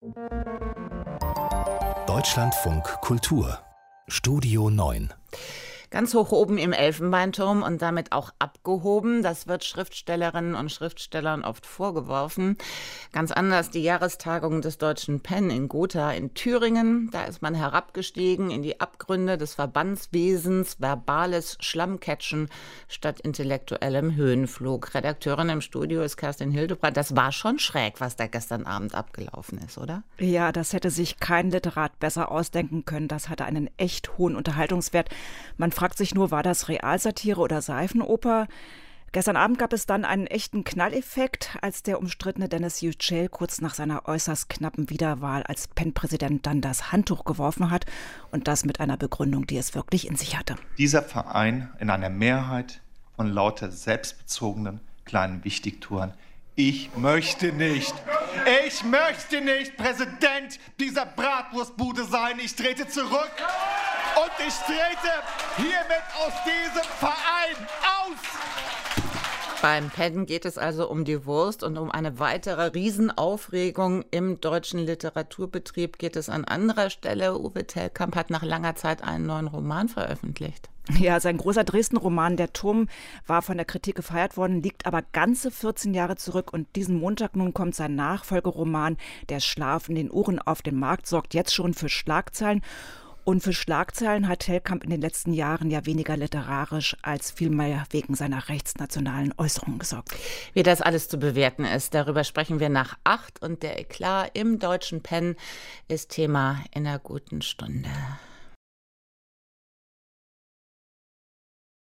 Deutschlandfunk Kultur Studio 9. Ganz hoch oben im Elfenbeinturm und damit auch abgehoben. Das wird Schriftstellerinnen und Schriftstellern oft vorgeworfen. Ganz anders die Jahrestagung des Deutschen PEN in Gotha in Thüringen. Da ist man herabgestiegen in die Abgründe des Verbandswesens, verbales Schlammcatchen statt intellektuellem Höhenflug. Redakteurin im Studio ist Kerstin Hildebrandt. Das war schon schräg, was da gestern Abend abgelaufen ist, oder? Ja, das hätte sich kein Literat besser ausdenken können. Das hatte einen echt hohen Unterhaltungswert. Man fragt sich nur, war das Realsatire oder Seifenoper? Gestern Abend gab es dann einen echten Knalleffekt, als der umstrittene Dennis Yücel kurz nach seiner äußerst knappen Wiederwahl als PEN-Präsident dann das Handtuch geworfen hat. Und das mit einer Begründung, die es wirklich in sich hatte. Dieser Verein in einer Mehrheit von lauter selbstbezogenen kleinen Wichtigtouren. Ich möchte nicht Präsident dieser Bratwurstbude sein. Ich trete zurück und ich trete hiermit aus diesem Verein aus. Beim PEN geht es also um die Wurst und um eine weitere Riesenaufregung im deutschen Literaturbetrieb geht es an anderer Stelle. Uwe Tellkamp hat nach langer Zeit einen neuen Roman veröffentlicht. Ja, sein großer Dresden-Roman Der Turm war von der Kritik gefeiert worden, liegt aber ganze 14 Jahre zurück. Und diesen Montag nun kommt sein Nachfolgeroman Der Schlaf in den Ohren auf den Markt, sorgt jetzt schon für Schlagzeilen. Und für Schlagzeilen hat Tellkamp in den letzten Jahren ja weniger literarisch als vielmehr wegen seiner rechtsnationalen Äußerungen gesorgt. Wie das alles zu bewerten ist, darüber sprechen wir nach 8 und der Eklat im deutschen PEN ist Thema in einer guten Stunde.